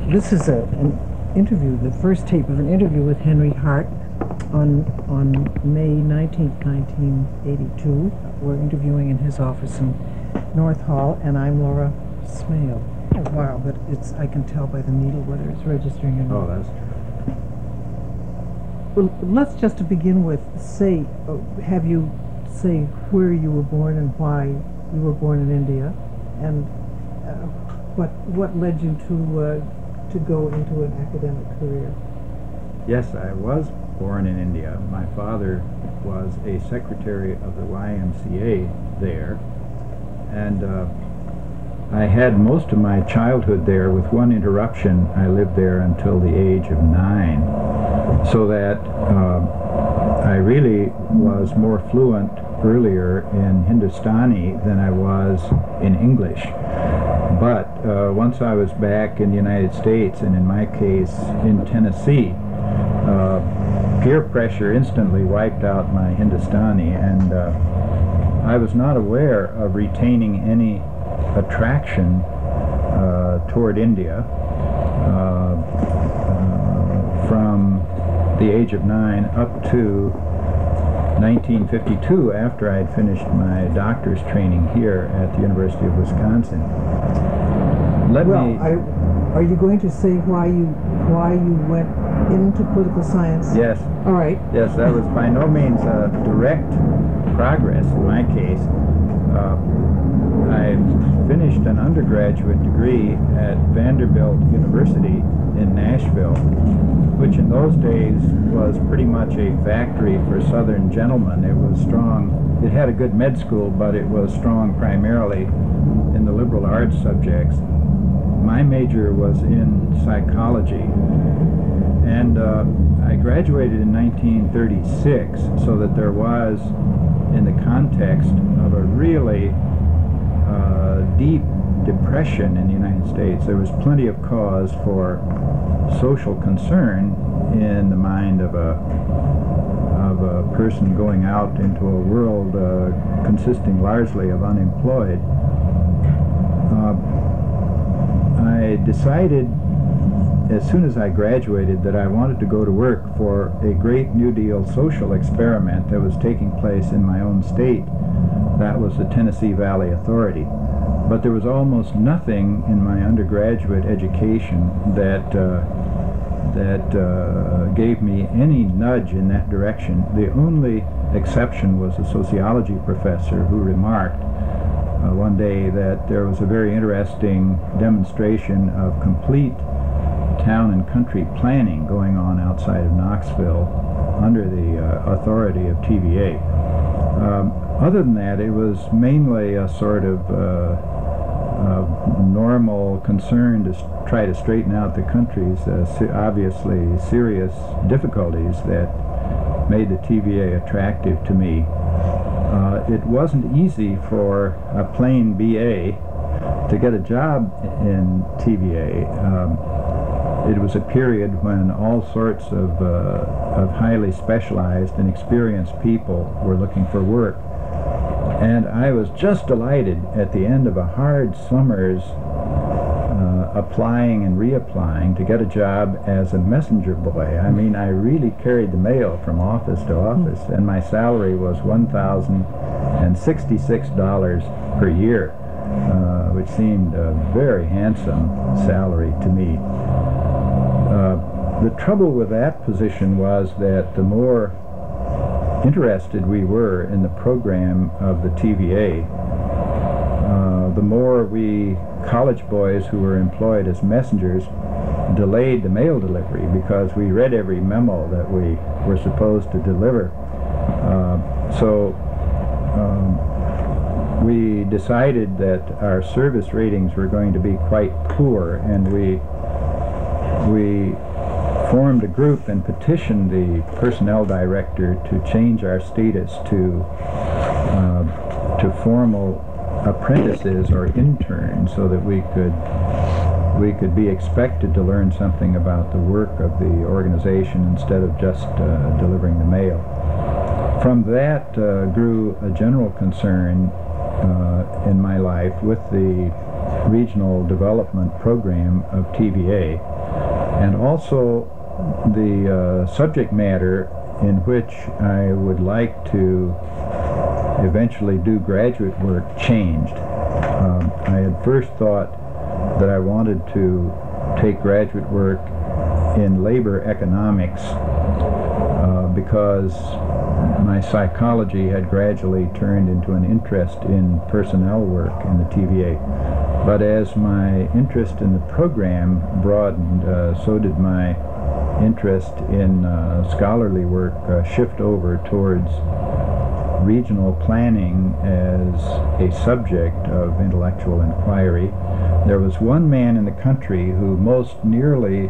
This is an interview, the first tape of an interview with Henry Hart on May 19th, 1982. We're interviewing in his office in North Hall, and I'm Laura Smale. Wow, but I can tell by the needle whether it's registering or not. Oh, that's Well, let's just to begin with have you say where you were born and why you were born in India, and what led you to go into an academic career? Yes, I was born in India. My father was a secretary of the YMCA there, and I had most of my childhood there. With one interruption, I lived there until the age of 9, so that I really was more fluent earlier in Hindustani than I was in English. But once I was back in the United States, and in my case in Tennessee, peer pressure instantly wiped out my Hindustani, and I was not aware of retaining any attraction toward India from the age of 9 up to 1952, after I had finished my doctor's training here at the University of Wisconsin. Are you going to say why you went into political science? Yes. All right. Yes, that was by no means a direct progress in my case. I finished an undergraduate degree at Vanderbilt University in Nashville, which in those days was pretty much a factory for Southern gentlemen. It was strong. It had a good med school, but it was strong primarily in the liberal arts subjects. My major was in psychology, and I graduated in 1936, so that there was, in the context of a really deep depression in the United States, there was plenty of cause for social concern in the mind of a person going out into a world consisting largely of unemployed. I decided as soon as I graduated that I wanted to go to work for a great New Deal social experiment that was taking place in my own state. That was the Tennessee Valley Authority. But there was almost nothing in my undergraduate education that gave me any nudge in that direction. The only exception was a sociology professor who remarked one day that there was a very interesting demonstration of complete town and country planning going on outside of Knoxville under the authority of TVA. Other than that, it was mainly a sort of normal concern to try to straighten out the country's obviously serious difficulties that made the TVA attractive to me. It wasn't easy for a plain BA to get a job in TVA. It was a period when all sorts of highly specialized and experienced people were looking for work. And I was just delighted at the end of a hard summer's applying and reapplying to get a job as a messenger boy. I mean, I really carried the mail from office to office, and my salary was $1,066 per year, which seemed a very handsome salary to me. The trouble with that position was that the more interested we were in the program of the TVA, the more we college boys who were employed as messengers delayed the mail delivery, because we read every memo that we were supposed to deliver. So we decided that our service ratings were going to be quite poor, and we formed a group and petitioned the personnel director to change our status to formal apprentices or interns, so that we could be expected to learn something about the work of the organization instead of just delivering the mail. From that grew a general concern in my life with the regional development program of TVA, and also the subject matter in which I would like to eventually do graduate work changed. I had first thought that I wanted to take graduate work in labor economics because my psychology had gradually turned into an interest in personnel work in the TVA. But as my interest in the program broadened, so did my interest in scholarly work shift over towards regional planning as a subject of intellectual inquiry. There was one man in the country who most nearly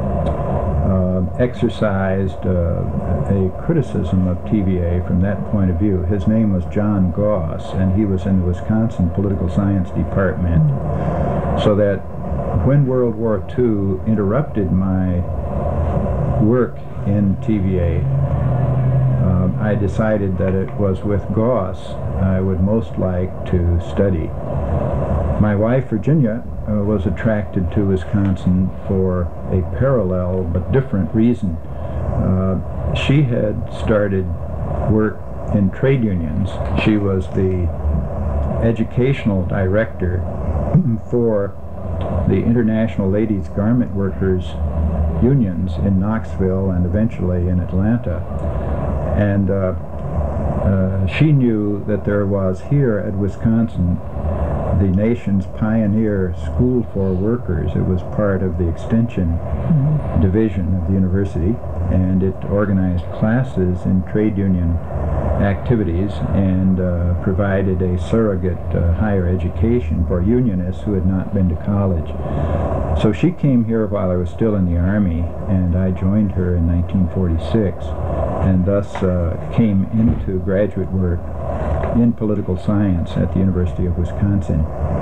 exercised a criticism of TVA from that point of view. His name was John Goss, and he was in the Wisconsin Political Science Department. So that when World War II interrupted my work in TVA, I decided that it was with Goss I would most like to study. My wife, Virginia, was attracted to Wisconsin for a parallel but different reason. She had started work in trade unions. She was the educational director for the International Ladies Garment Workers unions in Knoxville and eventually in Atlanta. And she knew that there was here at Wisconsin the nation's pioneer school for workers. It was part of the extension division of the university, and it organized classes in trade union activities and provided a surrogate higher education for unionists who had not been to college. So she came here while I was still in the Army, and I joined her in 1946, and thus came into graduate work in political science at the University of Wisconsin.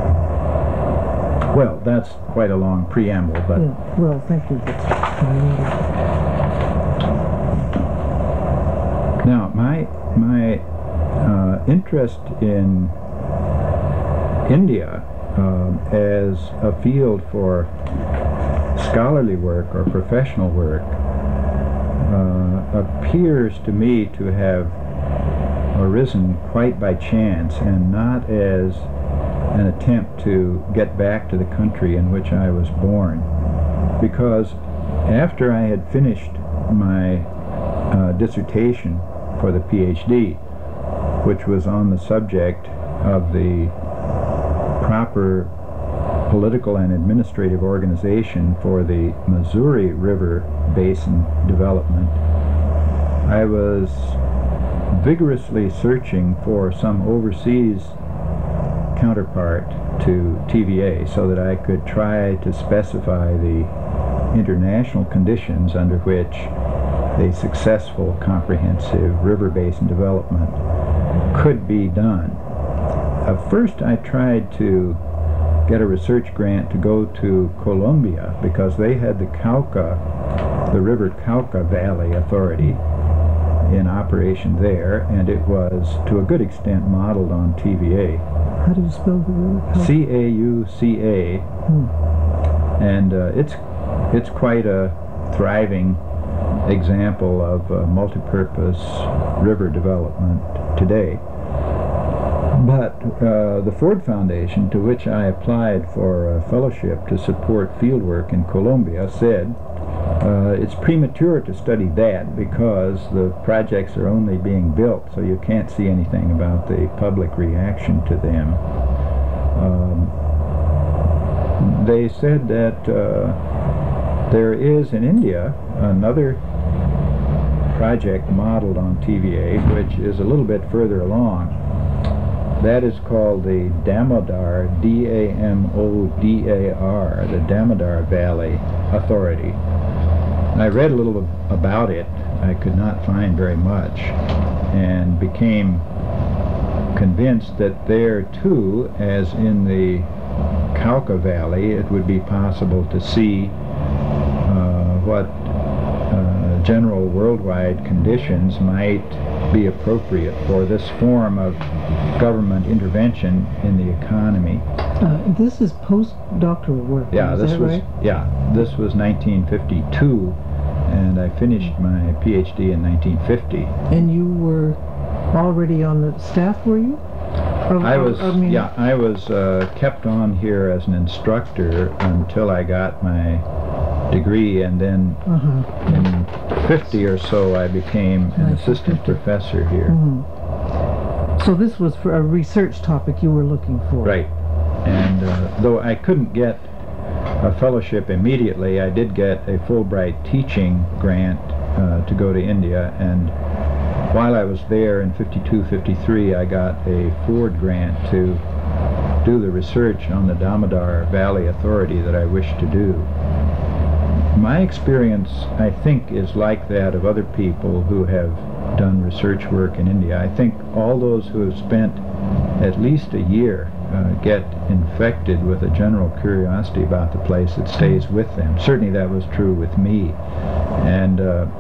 Well, that's quite a long preamble, but... Yeah, well, thank you. Now, my interest in India as a field for scholarly work or professional work appears to me to have arisen quite by chance and not as an attempt to get back to the country in which I was born. Because after I had finished my dissertation for the PhD, which was on the subject of the proper political and administrative organization for the Missouri River Basin development, I was vigorously searching for some overseas counterpart to TVA so that I could try to specify the international conditions under which a successful comprehensive river basin development could be done. First I tried to get a research grant to go to Colombia because they had the River Cauca Valley Authority in operation there, and it was to a good extent modeled on TVA. How do you spell the river Cauca? C-A-U-C-A. And it's quite a thriving example of multipurpose river development today. But the Ford Foundation, to which I applied for a fellowship to support fieldwork in Colombia, said it's premature to study that because the projects are only being built, so you can't see anything about the public reaction to them. They said that there is in India another project modeled on TVA, which is a little bit further along. That is called the Damodar, D-A-M-O-D-A-R, the Damodar Valley Authority. I read a little about it. I could not find very much, and became convinced that there too, as in the Cauca Valley, it would be possible to see what general worldwide conditions might be appropriate for this form of government intervention in the economy. This is postdoctoral work. Yeah, is this that was right? this was 1952, and I finished my PhD in 1950. And you were already on the staff, were you? I was kept on here as an instructor until I got my degree, and then in 50 or so I became an assistant professor here. So this was for a research topic you were looking for. Right. And though I couldn't get a fellowship immediately, I did get a Fulbright teaching grant to go to India, and while I was there in 52, 53, I got a Ford grant to do the research on the Damodar Valley Authority that I wished to do. My experience, I think, is like that of other people who have done research work in India. I think all those who have spent at least a year get infected with a general curiosity about the place that stays with them. Certainly that was true with me. And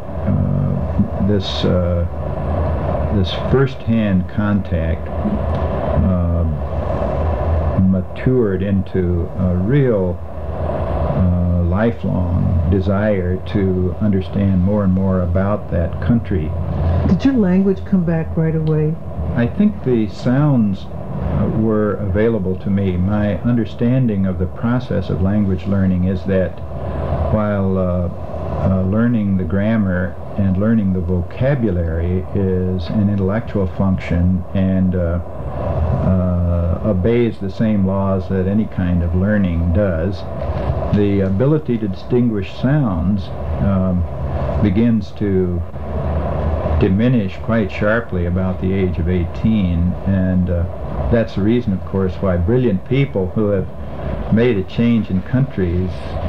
this first-hand contact matured into a real lifelong desire to understand more and more about that country. Did your language come back right away? I think the sounds were available to me. My understanding of the process of language learning is that while learning the grammar and learning the vocabulary is an intellectual function and obeys the same laws that any kind of learning does, the ability to distinguish sounds begins to diminish quite sharply about the age of 18, and that's the reason, of course, why brilliant people who have made a change in countries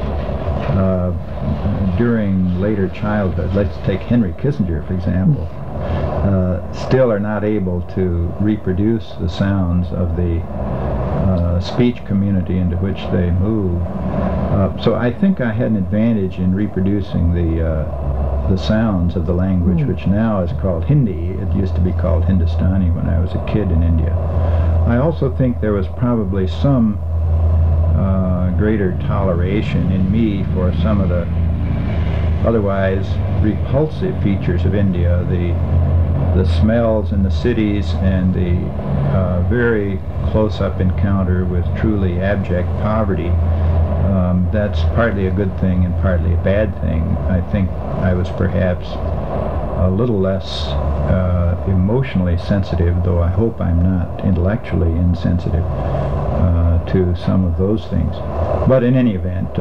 during later childhood, let's take Henry Kissinger, for example, still are not able to reproduce the sounds of the speech community into which they move. So I think I had an advantage in reproducing the sounds of the language, which now is called Hindi. It used to be called Hindustani when I was a kid in India. I also think there was probably some greater toleration in me for some of the otherwise repulsive features of India, the smells in the cities and the very close-up encounter with truly abject poverty. That's partly a good thing and partly a bad thing. I think I was perhaps a little less emotionally sensitive, though I hope I'm not intellectually insensitive to some of those things. But in any event,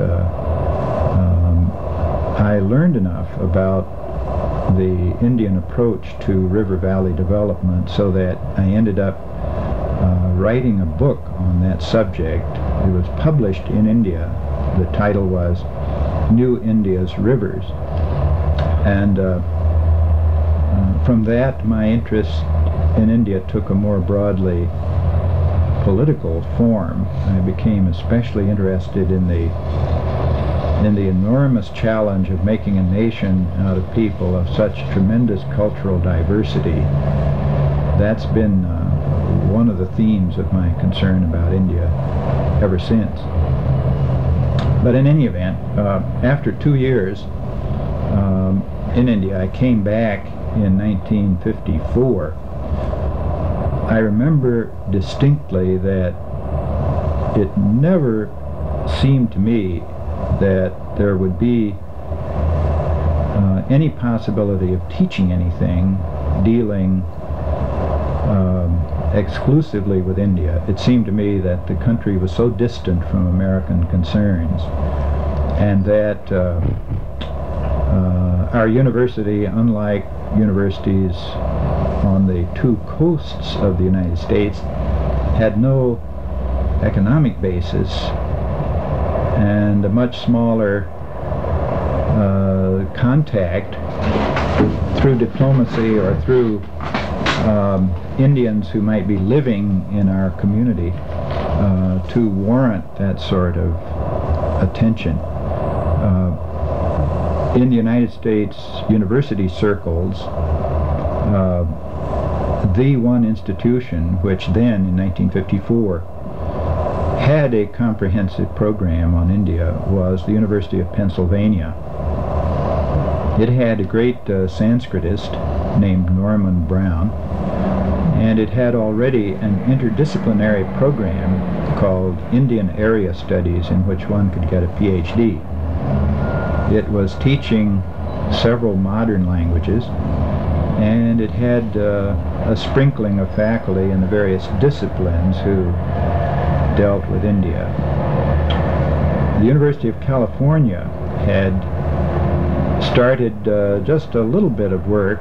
I learned enough about the Indian approach to river valley development so that I ended up writing a book on that subject. It was published in India. The title was New India's Rivers. And from that, my interest in India took a more broadly political form. I became especially interested in the enormous challenge of making a nation out of people of such tremendous cultural diversity. That's been one of the themes of my concern about India ever since. But in any event, after 2 years in India, I came back in 1954. I remember distinctly that it never seemed to me that there would be any possibility of teaching anything dealing exclusively with India. It seemed to me that the country was so distant from American concerns, and that our university, unlike universities on the two coasts of the United States, had no economic basis and a much smaller contact through diplomacy or through Indians who might be living in our community to warrant that sort of attention. In the United States university circles, the one institution which then, in 1954, had a comprehensive program on India was the University of Pennsylvania. It had a great Sanskritist named Norman Brown, and it had already an interdisciplinary program called Indian Area Studies in which one could get a PhD. It was teaching several modern languages, and it had a sprinkling of faculty in the various disciplines who dealt with India. The University of California had started just a little bit of work,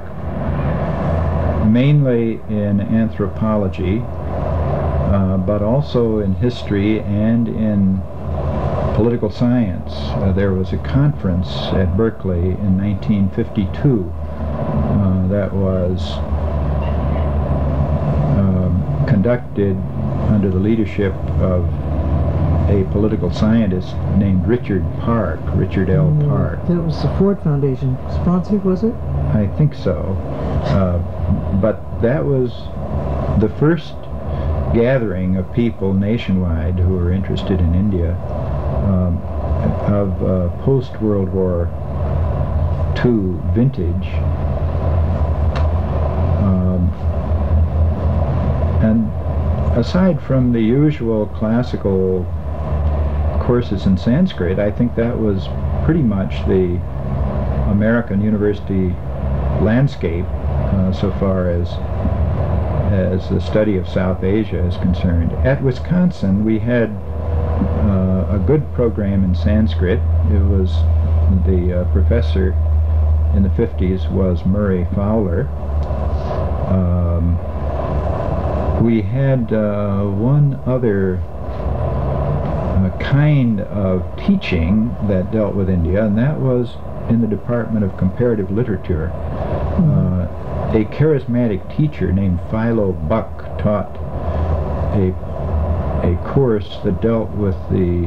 mainly in anthropology, but also in history and in political science. There was a conference at Berkeley in 1952 that was conducted under the leadership of a political scientist named Richard L. Park. That was the Ford Foundation sponsored, was it? I think so. But that was the first gathering of people nationwide who were interested in India of post-World War II vintage. And aside from the usual classical courses in Sanskrit, I think that was pretty much the American university landscape so far as the study of South Asia is concerned. At Wisconsin, we had a good program in Sanskrit. It was the professor in the 50s was Murray Fowler. We had one other kind of teaching that dealt with India, and that was in the Department of Comparative Literature. A charismatic teacher named Philo Buck taught a course that dealt with the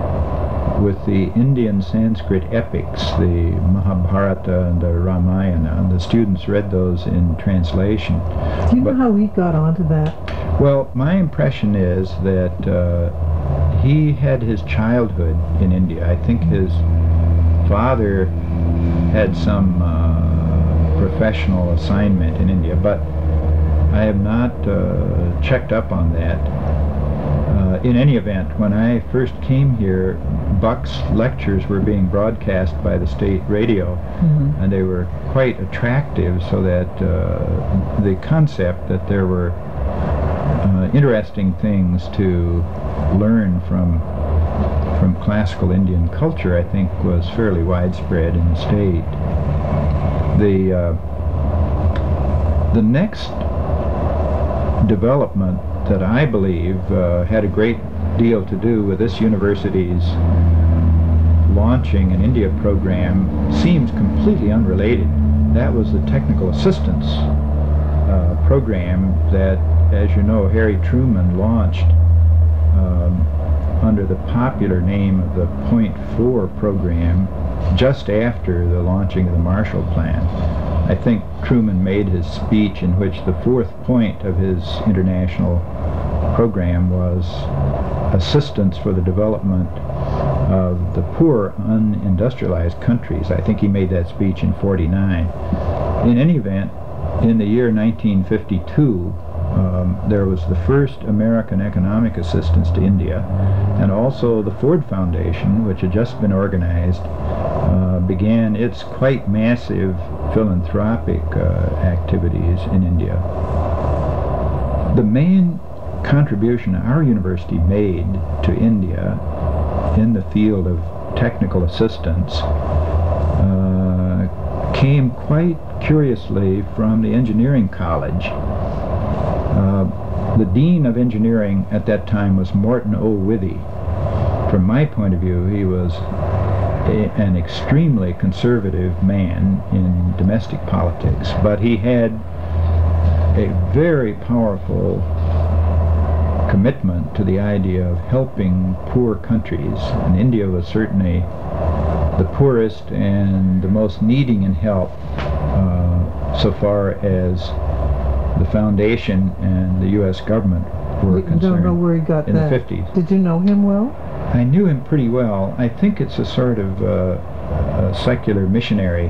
Indian Sanskrit epics, the Mahabharata and the Ramayana, and the students read those in translation. Do you know how he got onto that? Well, my impression is that he had his childhood in India. I think his father had some professional assignment in India, but I have not checked up on that. In any event, when I first came here, Buck's lectures were being broadcast by the state radio, and they were quite attractive, so that the concept that there were interesting things to learn from classical Indian culture, I think, was fairly widespread in the state. The next development that I believe had a great deal to do with this university's launching an India program seems completely unrelated. That was the technical assistance program that, as you know, Harry Truman launched under the popular name of the Point 4 program just after the launching of the Marshall Plan. I think Truman made his speech in which the fourth point of his international program was assistance for the development of the poor, unindustrialized countries. I think he made that speech in '49. In any event, in the year 1952, there was the first American economic assistance to India, and also the Ford Foundation, which had just been organized, began its quite massive philanthropic activities in India. The main contribution our university made to India in the field of technical assistance came quite curiously from the engineering college. The dean of engineering at that time was Morton O. Withy. From my point of view, he was an extremely conservative man in domestic politics, but he had a very powerful commitment to the idea of helping poor countries, and India was certainly the poorest and the most needing in help so far as the foundation and the U.S. government were You concerned. don't know where he got in that. the 50s. Did you know him well? I knew him pretty well. I think it's a sort of a secular missionary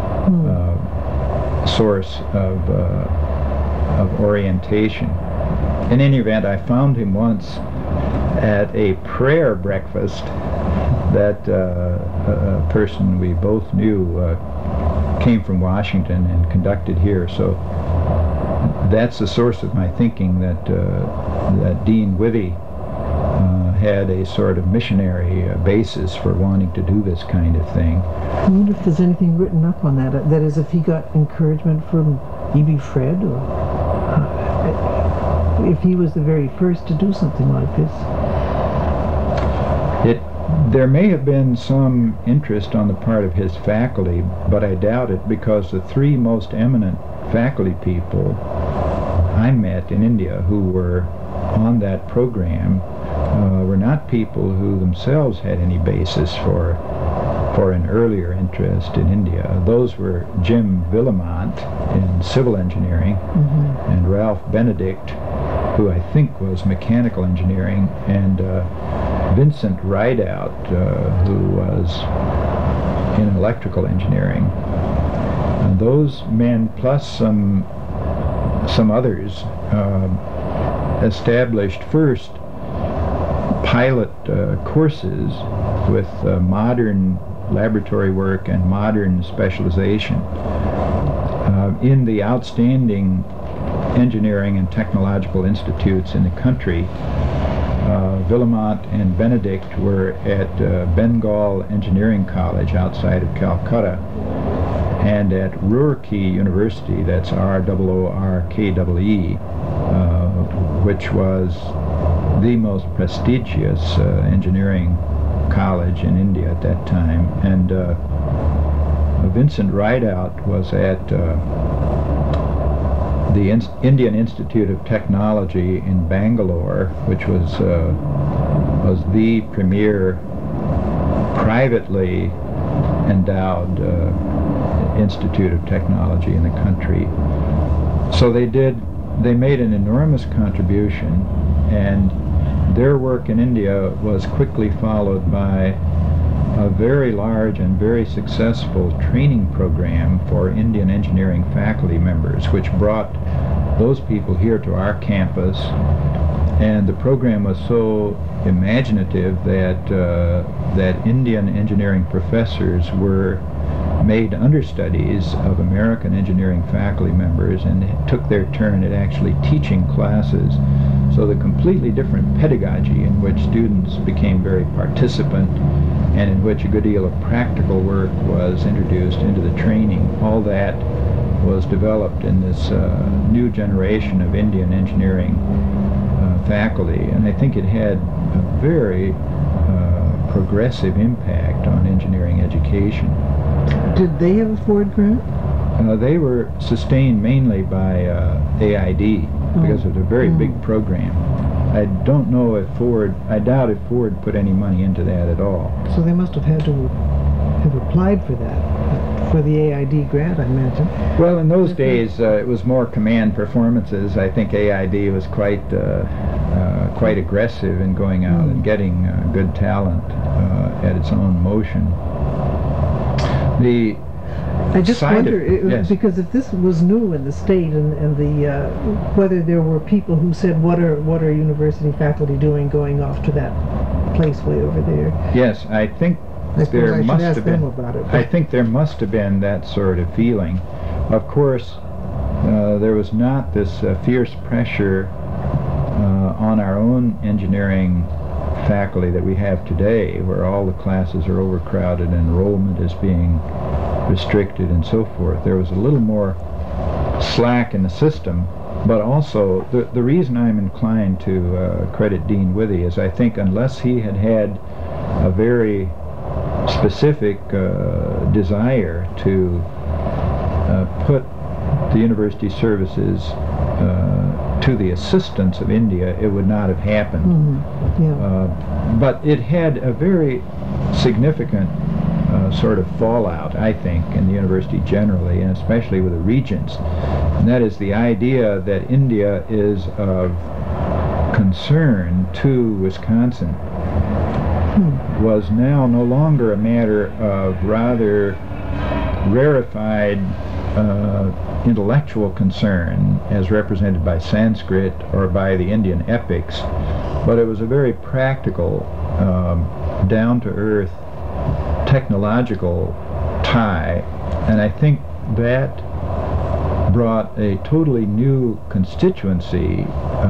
source of orientation. In any event, I found him once at a prayer breakfast that a person we both knew came from Washington and conducted here. So that's the source of my thinking that Dean Withy had a sort of missionary basis for wanting to do this kind of thing. I wonder if there's anything written up on that. That is, if he got encouragement from E.B. Fred, or if he was the very first to do something like this. There may have been some interest on the part of his faculty, but I doubt it, because the three most eminent faculty people I met in India who were on that program were not people who themselves had any basis for an earlier interest in India. Those were Jim Villamont in civil engineering, and Ralph Benedict, who I think was mechanical engineering, and Vincent Rideout, who was in electrical engineering. And those men, plus some others, established first pilot courses with modern laboratory work and modern specialization in the outstanding engineering and technological institutes in the country. Villamont and Benedict were at Bengal Engineering College outside of Calcutta, and at Roorkee University, that's R-O-O-R-K-E-E, which was the most prestigious engineering college in India at that time. And Vincent Rideout was at the Indian Institute of Technology in Bangalore, which was the premier privately endowed Institute of Technology in the country. So they made an enormous contribution, and their work in India was quickly followed by a very large and very successful training program for Indian engineering faculty members, which brought those people here to our campus. And the program was so imaginative that Indian engineering professors were made understudies of American engineering faculty members and took their turn at actually teaching classes. So the completely different pedagogy in which students became very participant and in which a good deal of practical work was introduced into the training, all that was developed in this new generation of Indian engineering faculty. And I think it had a very progressive impact on engineering education. Did they have a Ford grant? They were sustained mainly by AID, because it was a very big program. I don't know if I doubt if Ford put any money into that at all. So they must have had to have applied for that, for the AID grant, I imagine. Well, in those days, it was more command performances. I think AID was quite aggressive in going out and getting good talent at its own motion. I just wonder, because if this was new in the state, and whether there were people who said, what are university faculty doing going off to that place way over there? Yes, I think there must have been. About it. I think there must have been that sort of feeling. Of course, there was not this fierce pressure on our own engineering faculty that we have today, where all the classes are overcrowded and enrollment is being restricted and so forth. There was a little more slack in the system, but also the reason I'm inclined to credit Dean Withy is I think unless he had had a very specific desire to put the university services to the assistance of India, it would not have happened. Yeah. But it had a very significant sort of fallout, I think, in the university generally, and especially with the regents. And that is the idea that India is of concern to Wisconsin was now no longer a matter of rather rarefied intellectual concern as represented by Sanskrit or by the Indian epics, but it was a very practical, down-to-earth technological tie, and I think that brought a totally new constituency.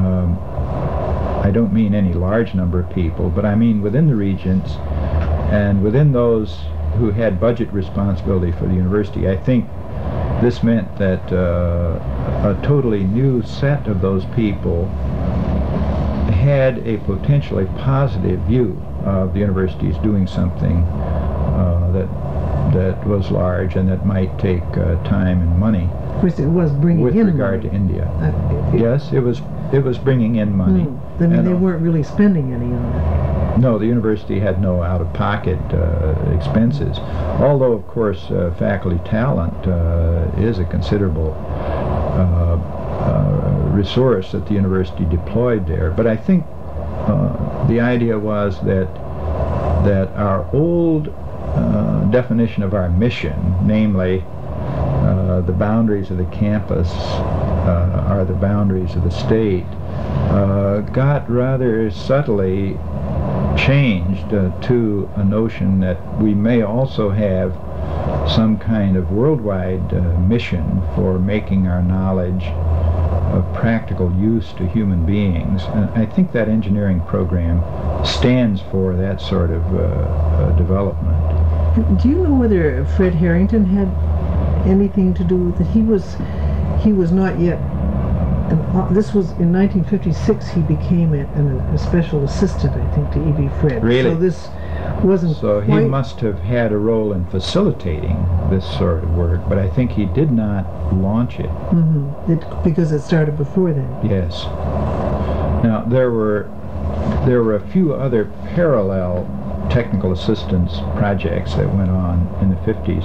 I don't mean any large number of people, but I mean within the regents and within those who had budget responsibility for the university. I think this meant that a totally new set of those people had a potentially positive view of the universities doing something that was large and that might take time and money. Of course, it was bringing with in regard money. to India. Yes, it was bringing in money. I mean, they weren't really spending any on it. No, the university had no out-of-pocket expenses, although, of course, faculty talent is a considerable resource that the university deployed there. But I think the idea was that our old definition of our mission, namely the boundaries of the campus are the boundaries of the state, got rather subtly changed to a notion that we may also have some kind of worldwide mission for making our knowledge of practical use to human beings. And I think that engineering program stands for that sort of development. Do you know whether Fred Harrington had anything to do with it? He was not yet. This was in 1956. He became a special assistant, I think, to E.B. Fred. Really? So this wasn't. So he must have had a role in facilitating this sort of work, but I think he did not launch it. Because it started before then. Yes. Now there were a few other parallel technical assistance projects that went on in the 50s.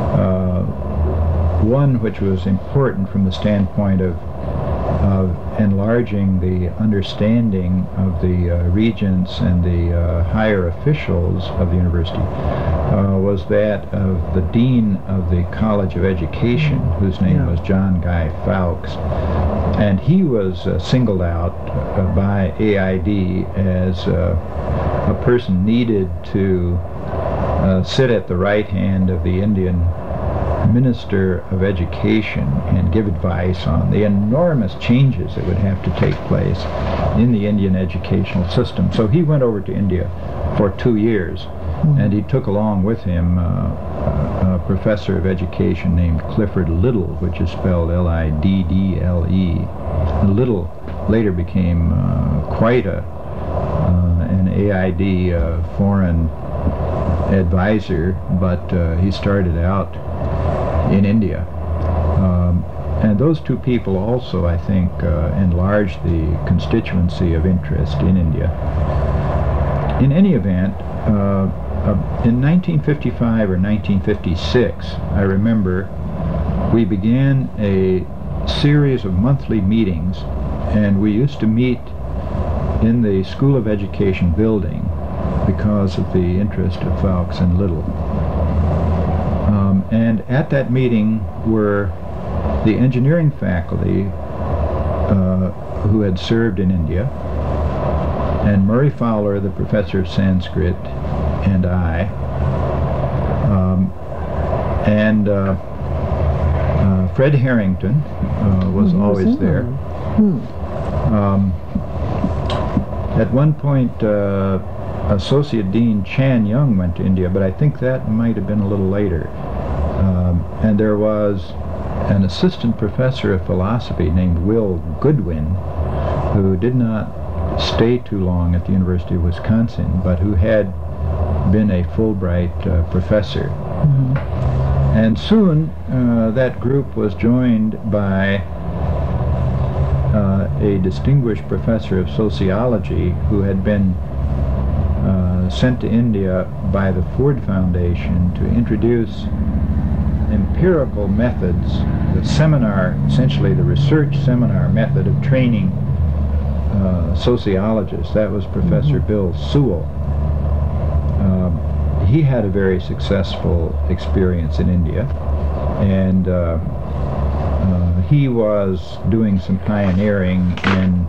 One which was important from the standpoint of enlarging the understanding of the regents and the higher officials of the university was that of the dean of the College of Education, whose name was John Guy Fawkes. And he was singled out by AID as a person needed to sit at the right hand of the Indian Minister of Education and give advice on the enormous changes that would have to take place in the Indian educational system. So he went over to India for 2 years, and he took along with him a professor of education named Clifford Little, which is spelled Liddle. Little later became quite an AID foreign advisor, but he started out in India. And those two people also, I think, enlarged the constituency of interest in India. In any event, in 1955 or 1956, I remember we began a series of monthly meetings, and we used to meet in the School of Education building because of the interest of Fawkes and Little. And at that meeting were the engineering faculty who had served in India, and Murray Fowler, the professor of Sanskrit, and I, and Fred Harrington was always there. At one point, Associate Dean Chan Young went to India, but I think that might have been a little later. And there was an assistant professor of philosophy named Will Goodwin, who did not stay too long at the University of Wisconsin, but who had been a Fulbright professor. And soon that group was joined by a distinguished professor of sociology who had been sent to India by the Ford Foundation to introduce empirical methods, the seminar, essentially the research seminar method of training sociologists. That was Professor Bill Sewell. He had a very successful experience in India, and he was doing some pioneering in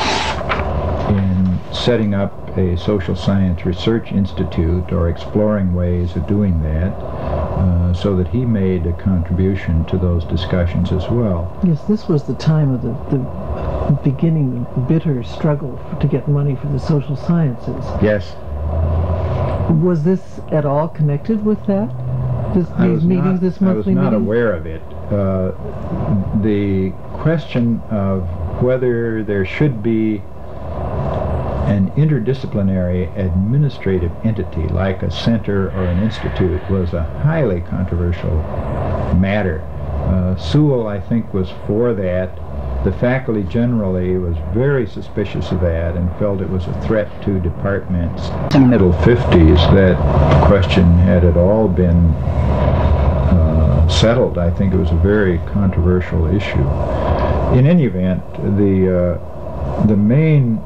setting up a social science research institute, or exploring ways of doing that, so that he made a contribution to those discussions as well. Yes, this was the time of the beginning, the bitter struggle to get money for the social sciences. Yes. Was this at all connected with that? These meetings, this monthly meeting? I was not aware of it. The question of whether there should be an interdisciplinary administrative entity like a center or an institute was a highly controversial matter. Sewell, I think, was for that. The faculty generally was very suspicious of that and felt it was a threat to departments. In the middle 50s, that question had it all been settled. I think it was a very controversial issue. In any event, the main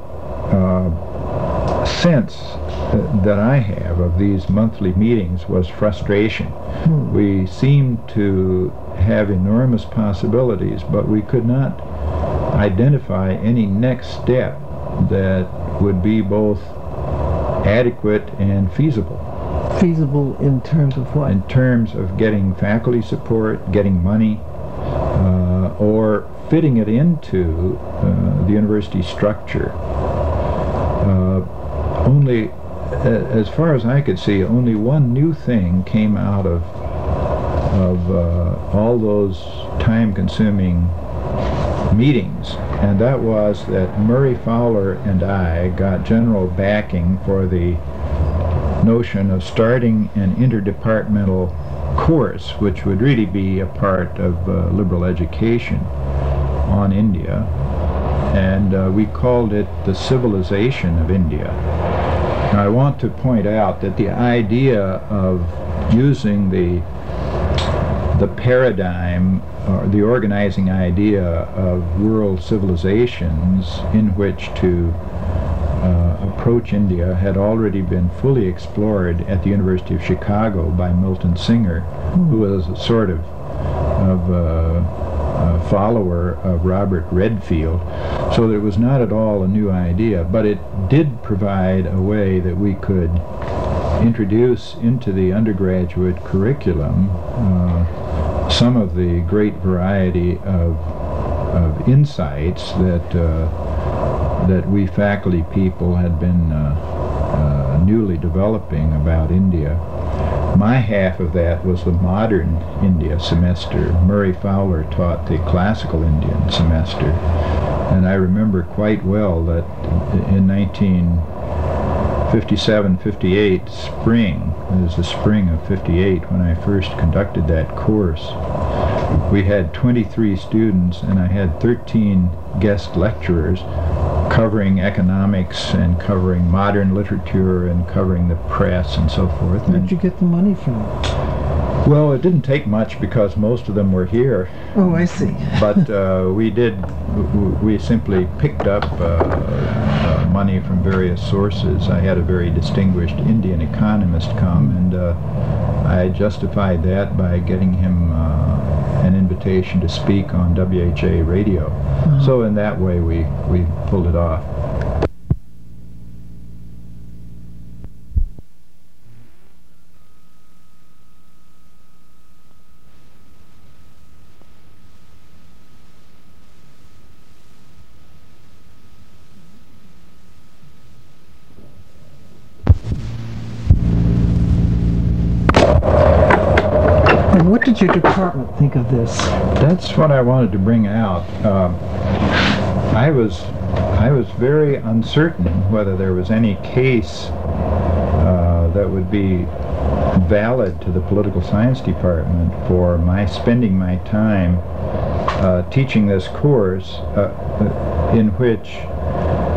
sense that I have of these monthly meetings was frustration. We seemed to have enormous possibilities, but we could not identify any next step that would be both adequate and feasible. Feasible in terms of what? In terms of getting faculty support, getting money, or fitting it into the university structure. Only, as far as I could see, only one new thing came out of all those time-consuming meetings, and that was that Murray Fowler and I got general backing for the notion of starting an interdepartmental course, which would really be a part of liberal education on India, and we called it the Civilization of India. Now, I want to point out that the idea of using the paradigm, or the organizing idea of world civilizations in which to approach India had already been fully explored at the University of Chicago by Milton Singer, who was a sort of follower of Robert Redfield. So that it was not at all a new idea, but it did provide a way that we could introduce into the undergraduate curriculum some of the great variety of insights that we faculty people had been newly developing about India. My half of that was the modern India semester. Murray Fowler taught the classical Indian semester. And I remember quite well that in 1957-58 spring, it was the spring of 58 when I first conducted that course, we had 23 students and I had 13 guest lecturers covering economics and covering modern literature and covering the press and so forth. Where did you get the money from? Well, it didn't take much because most of them were here. Oh, I see. But we simply picked up money from various sources. I had a very distinguished Indian economist come, and I justified that by getting him an invitation to speak on WHA radio. So in that way we pulled it off. What did your department think of this? That's what I wanted to bring out. I was very uncertain whether there was any case that would be valid to the political science department for my spending my time teaching this course in which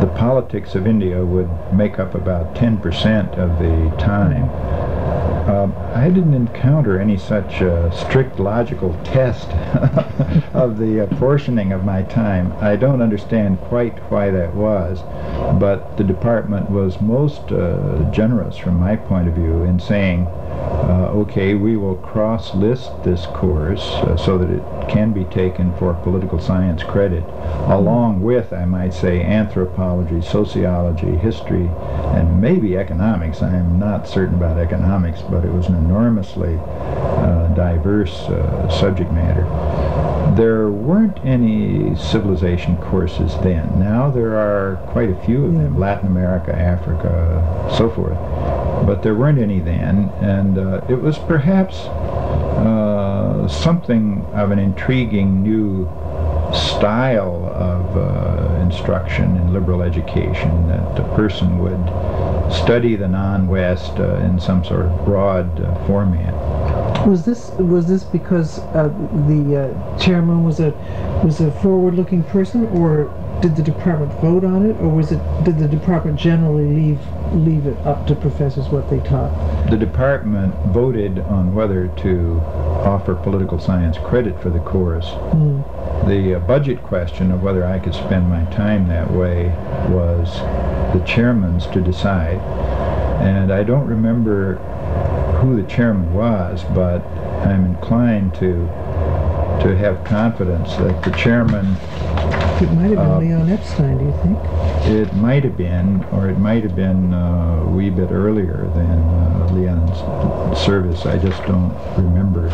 the politics of India would make up about 10% of the time. I didn't encounter any such strict logical test of the apportioning of my time. I don't understand quite why that was, but the department was most generous from my point of view in saying, okay, we will cross-list this course so that it can be taken for political science credit, along with, I might say, anthropology, sociology, history, and maybe economics. I am not certain about economics, but it was an enormously diverse subject matter. There weren't any civilization courses then. Now there are quite a few of them, Latin America, Africa, so forth. But there weren't any then, and it was perhaps something of an intriguing new style of instruction in liberal education, that a person would study the non-West in some sort of broad format. Was this because the chairman was a forward-looking person, or did the department vote on it, or did the department generally leave it up to professors what they taught? The department voted on whether to offer political science credit for the course. The budget question of whether I could spend my time that way was the chairman's to decide, and I don't remember who the chairman was, but I'm inclined to have confidence that the chairman... It might have been Leon Epstein, do you think? It might have been, or it might have been a wee bit earlier than Leon's service. I just don't remember.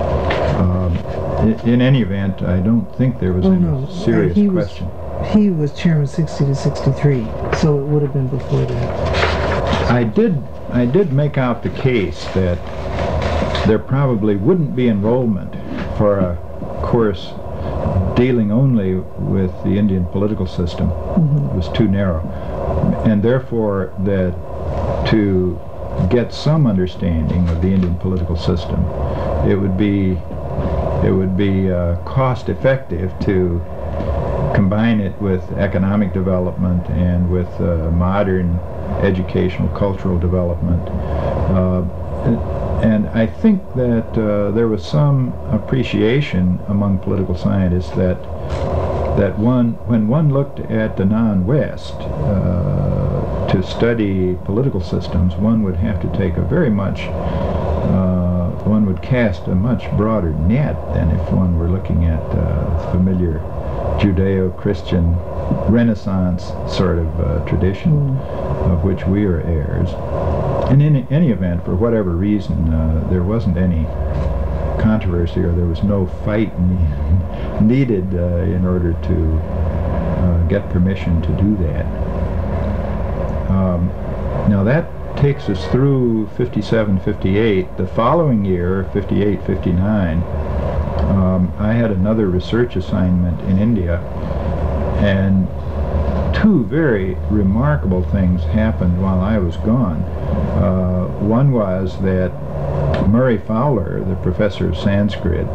In any event, I don't think there was any serious question. He was chairman 60 to 63, so it would have been before that. I did make out the case that there probably wouldn't be enrollment for a course dealing only with the Indian political system. It was too narrow, and therefore that to get some understanding of the Indian political system, it would be cost effective to combine it with economic development and with modern educational cultural development. And I think that there was some appreciation among political scientists that when one looked at the non-West to study political systems, one would have to take one would cast a much broader net than if one were looking at familiar Judeo-Christian Renaissance sort of tradition of which we are heirs. And in any event, for whatever reason, there wasn't any controversy, or there was no fight needed in order to get permission to do that. Now that takes us through 57, 58. The following year, 58, 59, I had another research assignment in India, and two very remarkable things happened while I was gone. One was that Murray Fowler, the professor of Sanskrit,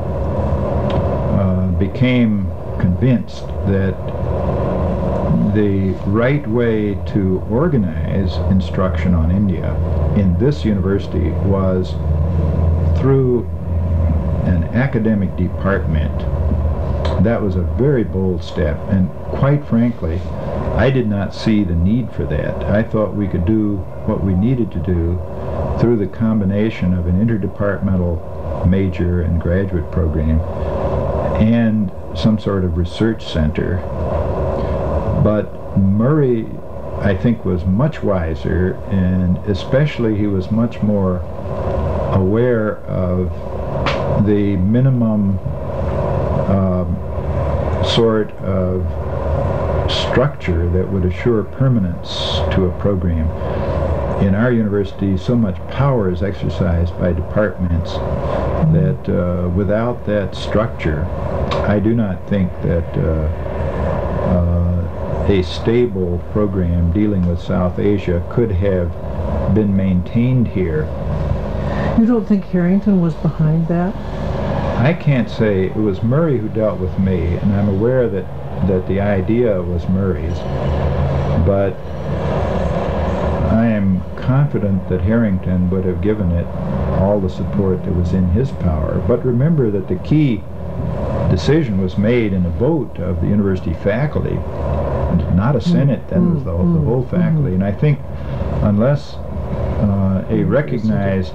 became convinced that the right way to organize instruction on India in this university was through an academic department. That was a very bold step, and quite frankly, I did not see the need for that. I thought we could do what we needed to do through the combination of an interdepartmental major and graduate program and some sort of research center. But Murray, I think, was much wiser, and especially he was much more aware of the minimum sort of structure that would assure permanence to a program. In our university, so much power is exercised by departments that without that structure, I do not think that a stable program dealing with South Asia could have been maintained here. You don't think Harrington was behind that? I can't say. It was Murray who dealt with me, and I'm aware that the idea was Murray's. but I am confident that Harrington would have given it all the support that was in his power. But remember that the key decision was made in a vote of the university faculty, not a senate. That was the whole faculty. And I think unless a recognized,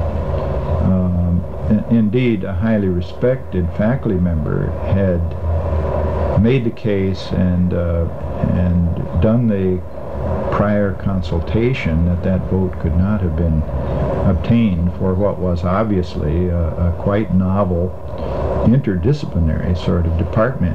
indeed a highly respected faculty member had made the case and done the prior consultation, that vote could not have been obtained for what was obviously a quite novel interdisciplinary sort of department.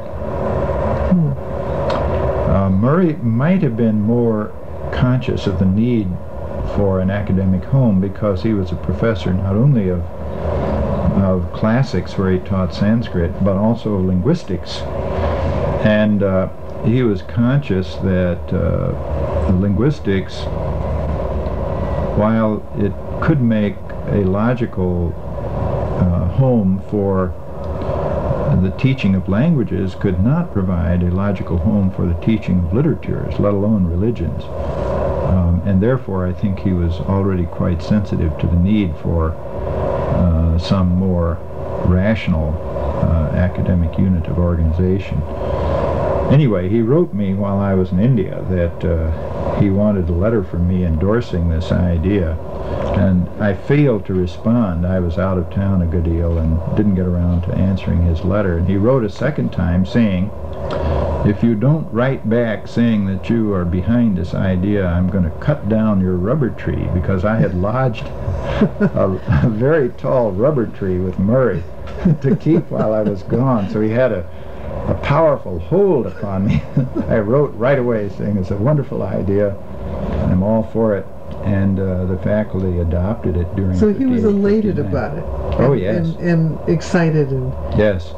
Murray might have been more conscious of the need for an academic home because he was a professor not only of classics, where he taught Sanskrit, but also of linguistics. And he was conscious that linguistics, while it could make a logical home for the teaching of languages, could not provide a logical home for the teaching of literatures, let alone religions. And therefore I think he was already quite sensitive to the need for some more rational academic unit of organization. Anyway, he wrote me while I was in India that he wanted a letter from me endorsing this idea, and I failed to respond. I was out of town a good deal and didn't get around to answering his letter. And he wrote a second time saying, "If you don't write back saying that you are behind this idea, I'm going to cut down your rubber tree," because I had lodged a very tall rubber tree with Murray to keep while I was gone. So he had a powerful hold upon me. I wrote right away saying it's a wonderful idea, I'm all for it, and the faculty adopted it during. So he was elated about it. Oh yes. And excited, and yes.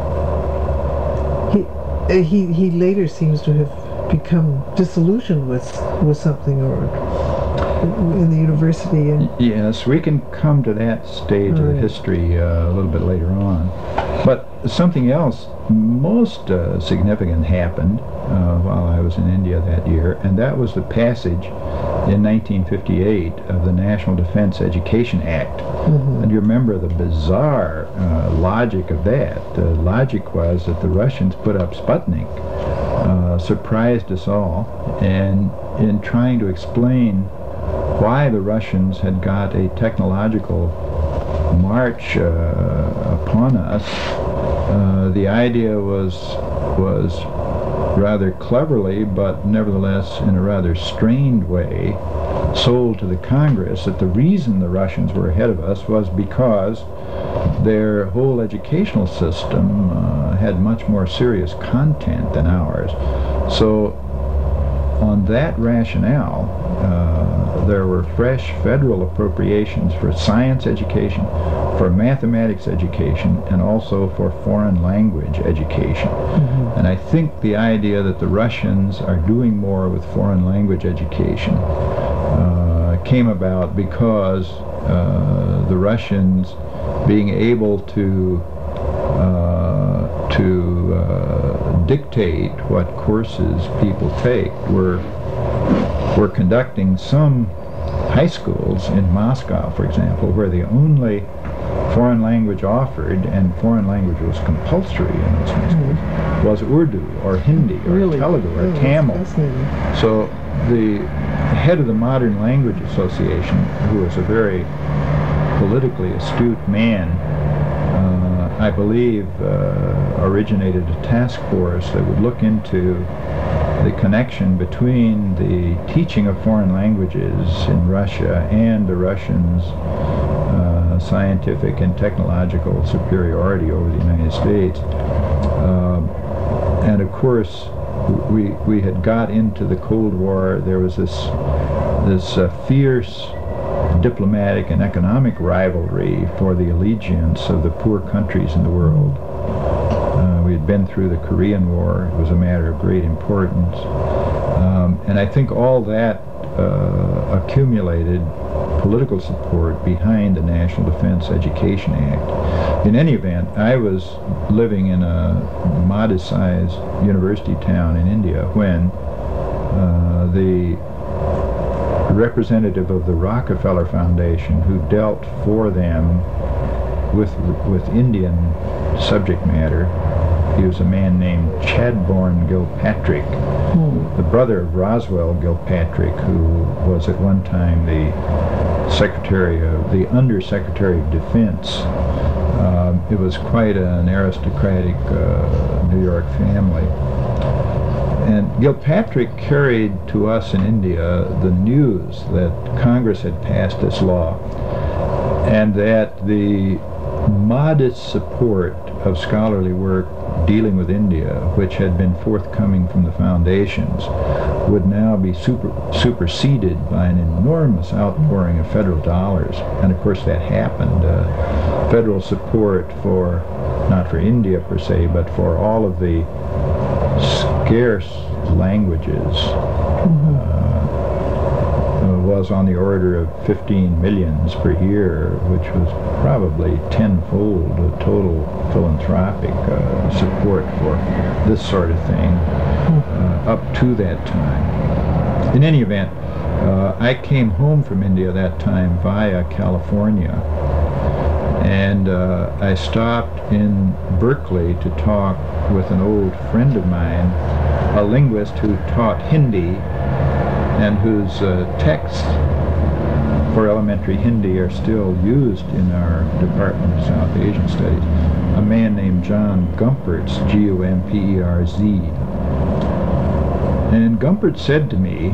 He later seems to have become disillusioned with something or in the university. And yes, we can come to that stage of history a little bit later on. But something else most significant happened while I was in India that year, and that was the passage in 1958 of the National Defense Education Act. And you remember the bizarre logic of that. The logic was that the Russians put up Sputnik, surprised us all, and in trying to explain why the Russians had got a technological march upon us, the idea was rather cleverly, but nevertheless in a rather strained way, sold to the Congress that the reason the Russians were ahead of us was because their whole educational system had much more serious content than ours. So on that rationale, there were fresh federal appropriations for science education, for mathematics education, and also for foreign language education. And I think the idea that the Russians are doing more with foreign language education came about because the Russians, being able to dictate what courses people take, were conducting some high schools in Moscow, for example, where the only foreign language offered, and foreign language was compulsory in those high schools, was Urdu or Hindi or Telugu or Tamil. So the head of the Modern Language Association, who was a very politically astute man, I believe originated a task force that would look into the connection between the teaching of foreign languages in Russia and the Russians' scientific and technological superiority over the United States. And of course, we had got into the Cold War. There was this fierce diplomatic and economic rivalry for the allegiance of the poor countries in the world. We had been through the Korean War. It was a matter of great importance. And I think all that accumulated political support behind the National Defense Education Act. In any event, I was living in a modest-sized university town in India when the representative of the Rockefeller Foundation who dealt for them with Indian subject matter. He was a man named Chadbourne Gilpatrick, the brother of Roswell Gilpatrick, who was at one time the Undersecretary of Defense. It was quite an aristocratic New York family. And Gilpatrick carried to us in India the news that Congress had passed this law and that the modest support of scholarly work dealing with India, which had been forthcoming from the foundations, would now be superseded by an enormous outpouring of federal dollars. And of course that happened. Federal support for, not for India per se, but for all of the scarce languages was on the order of 15 millions per year, which was probably tenfold the total philanthropic support for this sort of thing up to that time. In any event, I came home from India that time via California, and I stopped in Berkeley to talk with an old friend of mine, a linguist who taught Hindi and whose texts for elementary Hindi are still used in our Department of South Asian Studies, a man named John Gumpertz, Gumperz. And Gumpert said to me,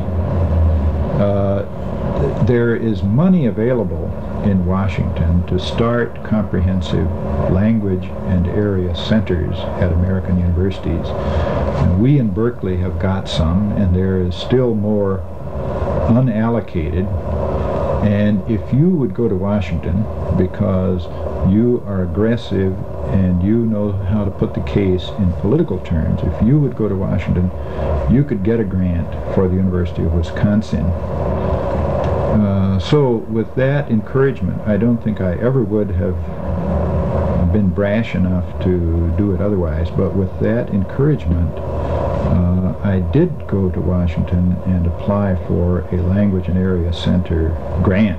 there is money available in Washington to start comprehensive language and area centers at American universities. And we in Berkeley have got some, and there is still more unallocated. And if you would go to Washington, because you are aggressive and you know how to put the case in political terms, if you would go to Washington, you could get a grant for the University of Wisconsin. So with that encouragement, I don't think I ever would have been brash enough to do it otherwise, but with that encouragement, I did go to Washington and apply for a language and area center grant.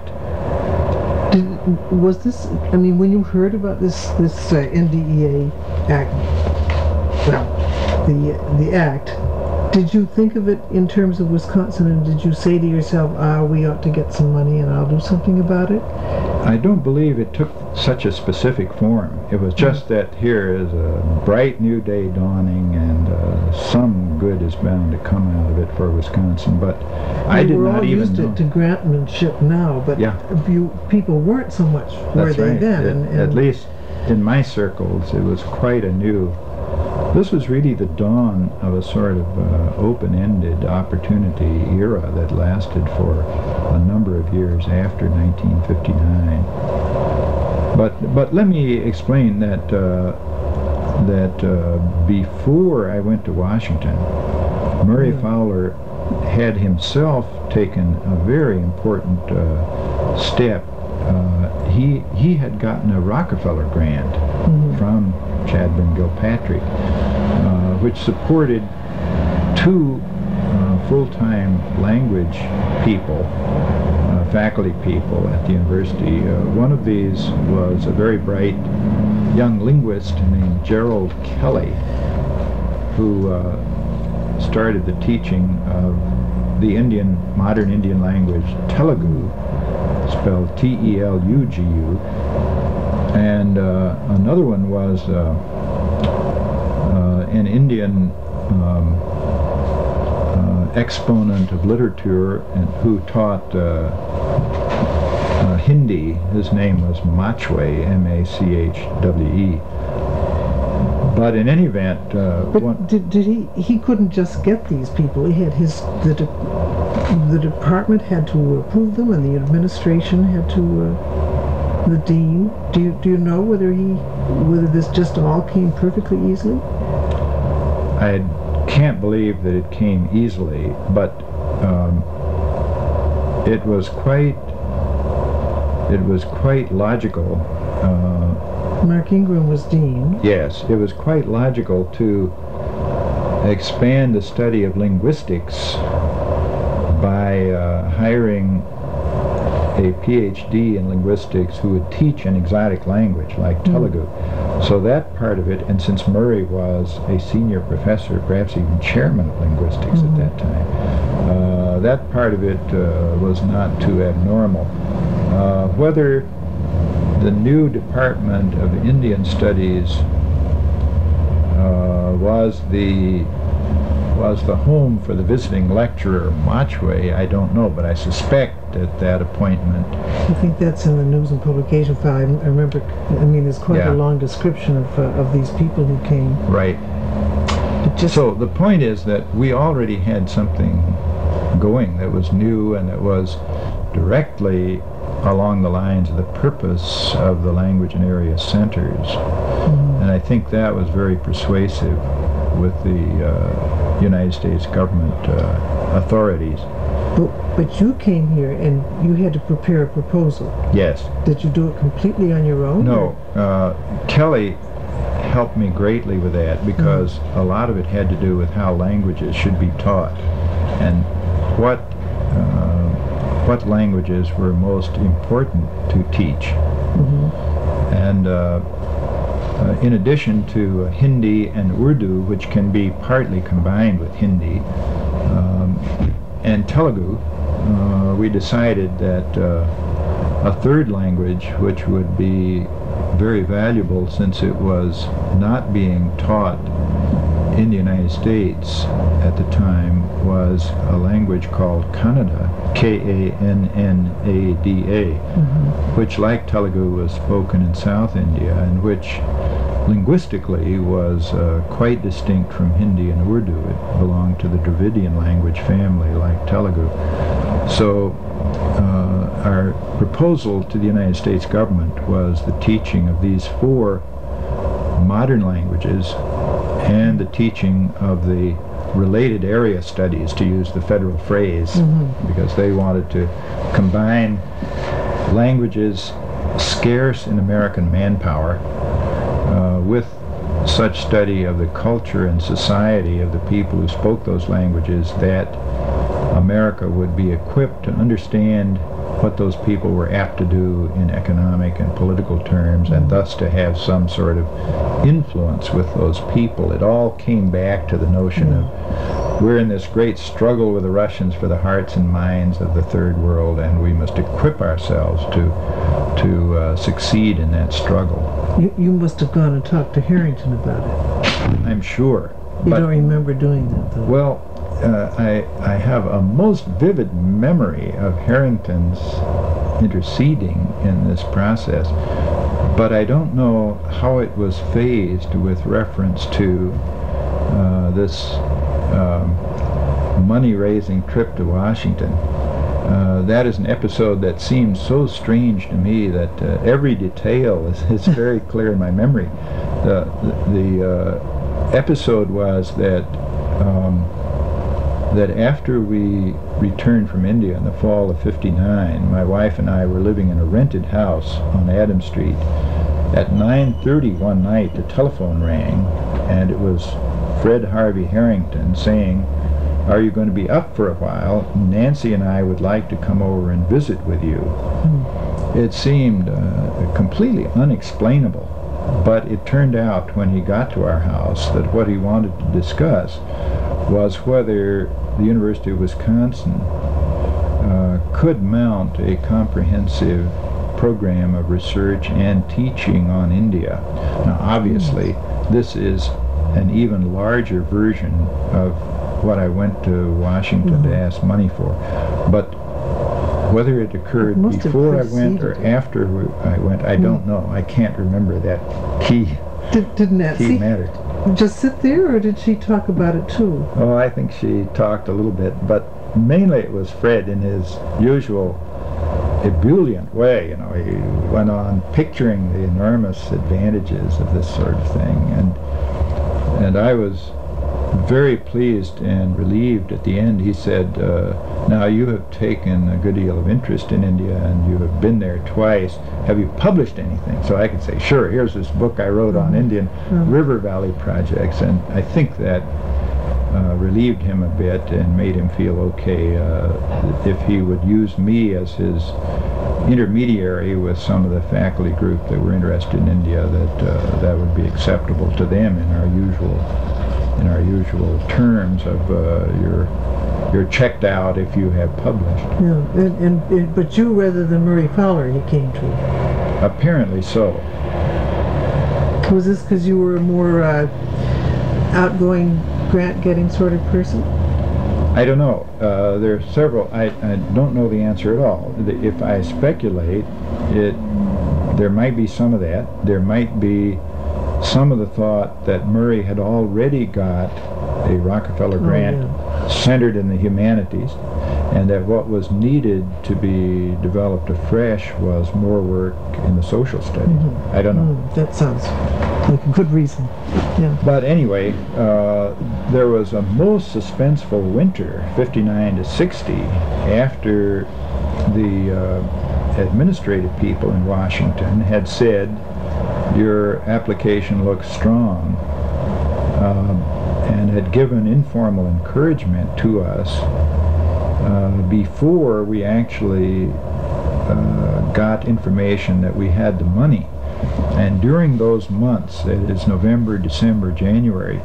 Was this, I mean, when you heard about this NDEA Act, well, the Act, did you think of it in terms of Wisconsin, and did you say to yourself, we ought to get some money and I'll do something about it? I don't believe it took such a specific form. It was just that here is a bright new day dawning, and some good is bound to come out of it for Wisconsin. But I did not even know. We're all used to grantmanship now, but people weren't so much, were they then? At least in my circles, it was quite a new. This was really the dawn of a sort of open-ended opportunity era that lasted for a number of years after 1959. But let me explain that before I went to Washington, Murray Fowler had himself taken a very important step. He had gotten a Rockefeller grant from Chadbourne Gilpatrick, which supported two full-time language people, faculty people at the university. One of these was a very bright young linguist named Gerald Kelly, who started the teaching of the modern Indian language Telugu, spelled T-E-L-U-G-U, and another one was an Indian exponent of literature and who taught Hindi. His name was Machwe, M-A-C-H-W-E. But in any event, he couldn't just get these people. He had the department had to approve them, and the administration had to. The dean. Do you know whether this just all came perfectly easily? I can't believe that it came easily, but it was quite logical. Mark Ingram was dean. Yes, it was quite logical to expand the study of linguistics by hiring a PhD in linguistics who would teach an exotic language like Telugu. So that part of it, and since Murray was a senior professor, perhaps even chairman of linguistics at that time, that part of it was not too abnormal. Whether the new Department of Indian Studies was the home for the visiting lecturer Machway, I don't know, but I suspect that that appointment... I think that's in the News and Publication file. I remember, I mean, there's quite a long description of these people who came. Right. So the point is that we already had something going that was new and that was directly along the lines of the purpose of the language and area centers. And I think that was very persuasive with the United States government authorities. But you came here and you had to prepare a proposal. Yes. Did you do it completely on your own? No. Kelly helped me greatly with that because a lot of it had to do with how languages should be taught and what languages were most important to teach. And in addition to Hindi and Urdu, which can be partly combined with Hindi, and Telugu, we decided that a third language, which would be very valuable since it was not being taught in the United States at the time, was a language called Kannada, K-A-N-N-A-D-A, which, like Telugu, was spoken in South India and which linguistically was quite distinct from Hindi and Urdu. It belonged to the Dravidian language family like Telugu. So our proposal to the United States government was the teaching of these 4 modern languages and the teaching of the related area studies, to use the federal phrase, because they wanted to combine languages scarce in American manpower with such study of the culture and society of the people who spoke those languages that America would be equipped to understand what those people were apt to do in economic and political terms, and thus to have some sort of influence with those people. It all came back to the notion of we're in this great struggle with the Russians for the hearts and minds of the Third World, and we must equip ourselves to succeed in that struggle. You must have gone and talked to Harrington about it. I'm sure. You don't remember doing that, though. Well, I have a most vivid memory of Harrington's interceding in this process, but I don't know how it was phased with reference to this money-raising trip to Washington. That is an episode that seems so strange to me that every detail is very clear in my memory. The episode was that after we returned from India in the fall of '59, my wife and I were living in a rented house on Adams Street. At 9:30 one night, the telephone rang, and it was Fred Harvey Harrington saying, "Are you going to be up for a while? Nancy and I would like to come over and visit with you." It seemed completely unexplainable, but it turned out when he got to our house that what he wanted to discuss was whether the University of Wisconsin could mount a comprehensive program of research and teaching on India. Now, obviously, this is an even larger version of what I went to Washington to ask money for. But whether it occurred before I went or after I went, I don't know. I can't remember that key matter. Just sit there, or did she talk about it too? Oh, I think she talked a little bit, but mainly it was Fred in his usual ebullient way. You know, he went on picturing the enormous advantages of this sort of thing, and I was very pleased and relieved at the end. He said, "Now you have taken a good deal of interest in India and you have been there twice. Have you published anything?" So I could say, "Sure, here's this book I wrote on Indian river valley projects." And I think that relieved him a bit and made him feel okay if he would use me as his intermediary with some of the faculty group that were interested in India, that would be acceptable to them in our usual terms of you're checked out if you have published. Yeah, but you rather than Murray Fowler he came to. Apparently so. Was this because you were a more outgoing, grant-getting sort of person? I don't know. There are several. I don't know the answer at all. If I speculate, there might be some of that. There might be some of the thought that Murray had already got a Rockefeller grant centered in the humanities, and that what was needed to be developed afresh was more work in the social studies. Mm-hmm. I don't know. That sounds like a good reason. Yeah. But anyway, there was a most suspenseful winter, 59 to 60, after the administrative people in Washington had said, your application looks strong, and had given informal encouragement to us before we actually got information that we had the money. And during those months, that is November, December, January,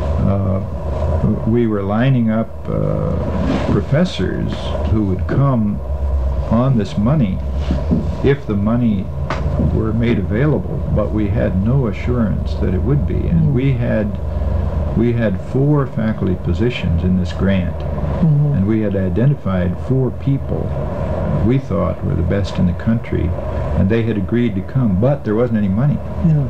we were lining up professors who would come on this money if the money were made available, but we had no assurance that it would be. And we had 4 faculty positions in this grant, and we had identified 4 people we thought were the best in the country, and they had agreed to come, but there wasn't any money. Yeah.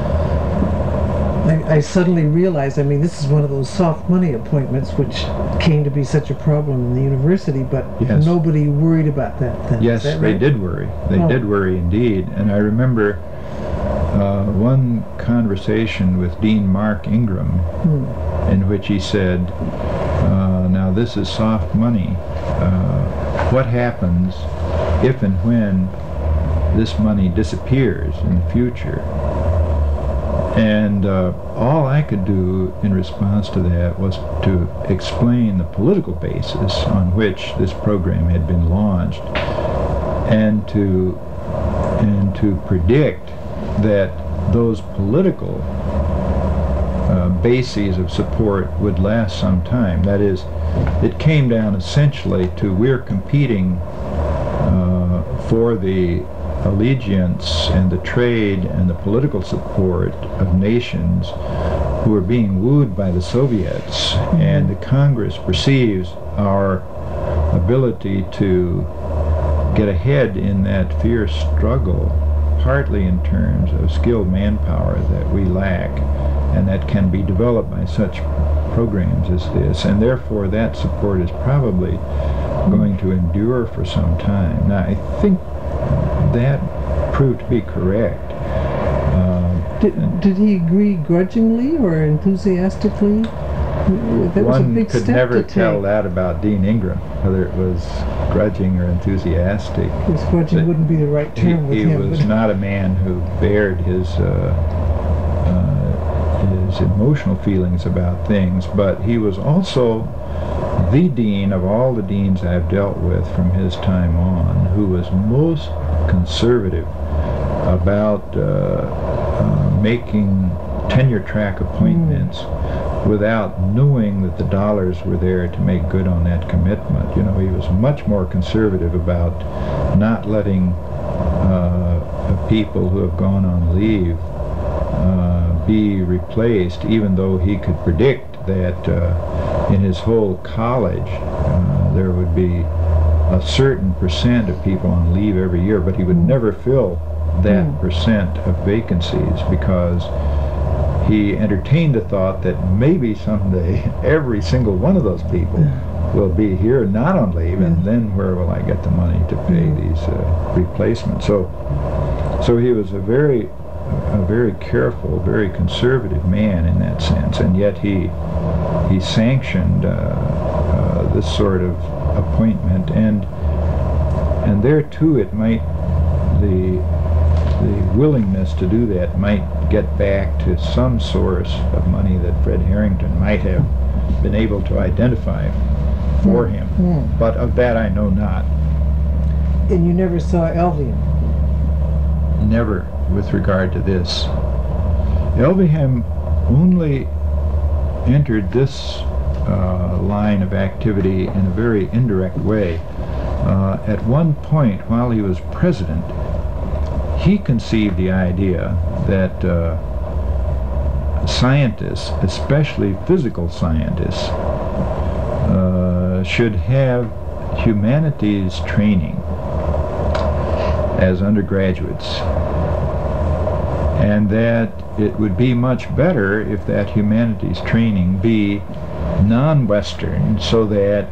I suddenly realized, I mean, this is one of those soft money appointments which came to be such a problem in the university, but nobody worried about that then. Yes, right? They did worry. They did worry indeed. And I remember one conversation with Dean Mark Ingram in which he said, now this is soft money. What happens if and when this money disappears in the future? And all I could do in response to that was to explain the political basis on which this program had been launched, and to predict that those political bases of support would last some time. That is, it came down essentially to we're competing for the allegiance and the trade and the political support of nations who are being wooed by the Soviets, and the Congress perceives our ability to get ahead in that fierce struggle partly in terms of skilled manpower that we lack and that can be developed by such programs as this, and therefore that support is probably going to endure for some time. Now, I think that proved to be correct. Did he agree grudgingly or enthusiastically? That was a big could step never to tell take. that about Dean Ingram, whether it was grudging or enthusiastic. Because grudging wouldn't be the right term with He him. was not a man who bared his emotional feelings about things, but he was also the dean of all the deans I've dealt with from his time on, who was most conservative about making tenure-track appointments without knowing that the dollars were there to make good on that commitment. You know, he was much more conservative about not letting people who have gone on leave be replaced, even though he could predict that in his whole college there would be a certain percent of people on leave every year, but he would never fill that percent of vacancies, because he entertained the thought that maybe someday every single one of those people will be here not on leave, and then where will I get the money to pay these replacements? So he was a very careful, very conservative man in that sense, and yet he sanctioned this sort of appointment, and there too it might, the willingness to do that might get back to some source of money that Fred Harrington might have been able to identify for him. But of that I know not. And you never saw Elvehjem? Never with regard to this. Elvehjem only entered this line of activity in a very indirect way. At one point, while he was president, he conceived the idea that scientists, especially physical scientists, should have humanities training as undergraduates, and that it would be much better if that humanities training be non-Western, so that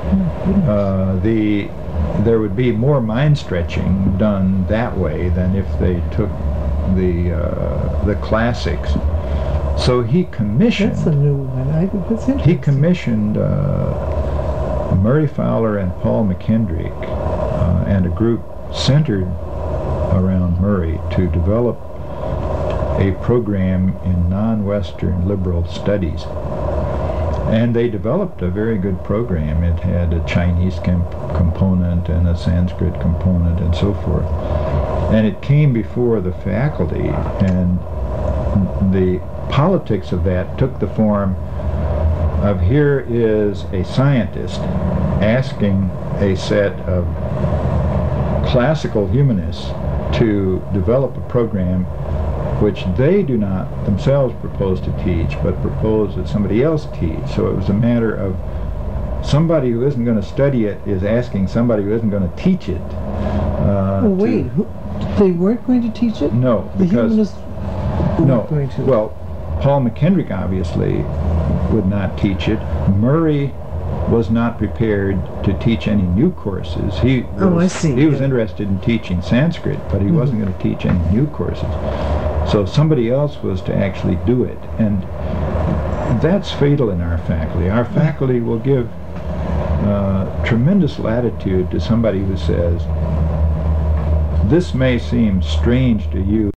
there would be more mind stretching done that way than if they took the classics. So he commissioned. That's a new one. That's interesting. He commissioned Murray Fowler and Paul McKendrick and a group centered around Murray to develop a program in non-Western liberal studies. And they developed a very good program. It had a Chinese component and a Sanskrit component and so forth. And it came before the faculty, and the politics of that took the form of, here is a scientist asking a set of classical humanists to develop a program which they do not themselves propose to teach, but propose that somebody else teach. So it was a matter of somebody who isn't going to study it is asking somebody who isn't going to teach it. Well, wait, they weren't going to teach it? No, The because humanists weren't going to. well, Paul McKendrick obviously would not teach it. Murray was not prepared to teach any new courses. He was, I see. He was interested in teaching Sanskrit, but he wasn't going to teach any new courses. So somebody else was to actually do it, and that's fatal in our faculty. Our faculty will give tremendous latitude to somebody who says, this may seem strange to you,